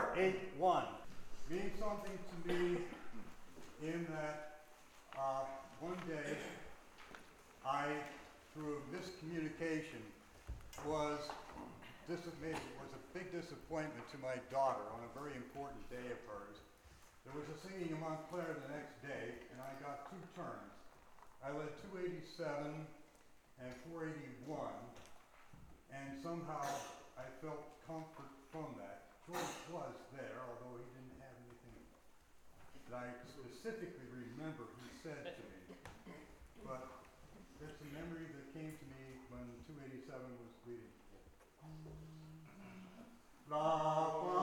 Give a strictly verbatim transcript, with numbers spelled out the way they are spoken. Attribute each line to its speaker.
Speaker 1: four eight one means something to me in that uh, one day I, through miscommunication, was this was a big disappointment to my daughter on a very important day of hers. There was a singing in Montclair the next day, and I got two turns. I led two eighty-seven and four eighty-one, and somehow I felt comfort from that. George was there, although he didn't have anything that I specifically remember he said to me. But it's a memory that came to me when two eighty-seven was leading. La